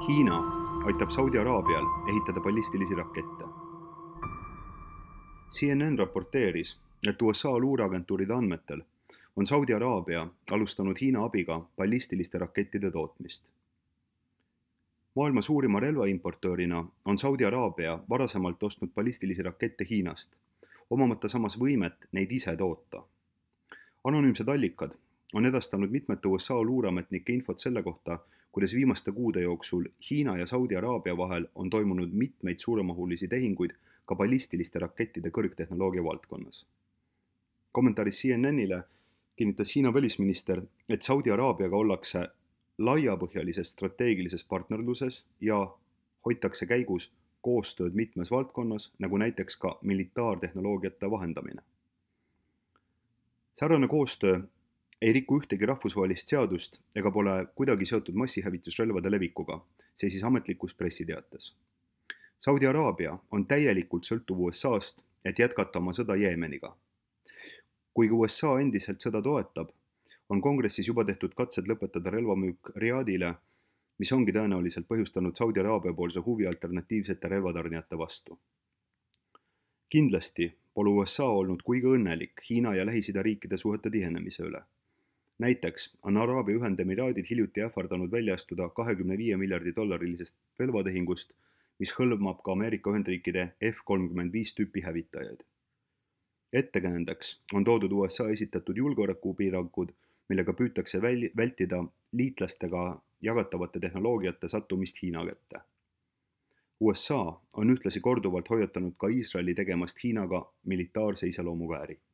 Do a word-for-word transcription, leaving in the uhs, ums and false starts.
Hiina aitab Saudi Araabial ehitada ballistilisi rakette. C N N raporteeris, et U S A luureagentuuride andmetel on Saudi Araabia alustanud Hiina abiga ballistiliste rakettide tootmist. Maailma suurima relvaimportöörina on Saudi Araabia varasemalt ostnud ballistilisi rakette Hiinast, omamata samas võimet neid ise toota. Anonüümsed allikad on edastanud mitmete U S A luureametnike infot selle kohta, kuidas viimaste kuude jooksul Hiina ja Saudi Araabia vahel on toimunud mitmeid suuremahulisi tehinguid ka ballistiliste rakettide kõrgtehnoloogia valdkonnas. Kommentaaris C N Nile kinnitas Hiina välisminister, et Saudi Araabiaga ollakse laiapõhjalises strateegilises partnerluses ja hoitakse käigus koostööd mitmes valdkonnas, nagu näiteks ka militaartehnoloogiate vahendamine. Sarnane koostöö ei riku ühtegi rahvusvahelist seadust ega pole kuidagi seotud massihävitusrelvade levikuga, seisis ametlikus pressiteates. Saudi Araabia on täielikult sõltuv U S A-st, et jätkata oma sõda Jeemeniga. Kuigi U S A endiselt sõda toetab, on kongressis juba tehtud katsed lõpetada relvamüük Riyadile, mis ongi tõenäoliselt põhjustanud Saudi Araabia poolse huvi alternatiivsete relvatarnijate vastu. Kindlasti pole U S A olnud kuigi õnnelik Hiina ja Lähis-Ida riikide suhete tihenemise üle. Näiteks on Araabia Ühendemiraadid hiljuti ähvardanud välja astuda kahekümne viie miljardi dollarilisest relvatehingust, mis hõlmab ka Ameerika Ühendriikide F kolmkümmend viis tüüpi hävitajaid. Ettekäändeks on toodud U S A esitatud julgeolekupiirangud, millega püütakse väl- vältida liitlastega jagatavate tehnoloogiate sattumist Hiina kätte. U S A on ühtlasi korduvalt hoiatanud ka Iisraeli tegemast Hiinaga militaarse iseloomuga äri.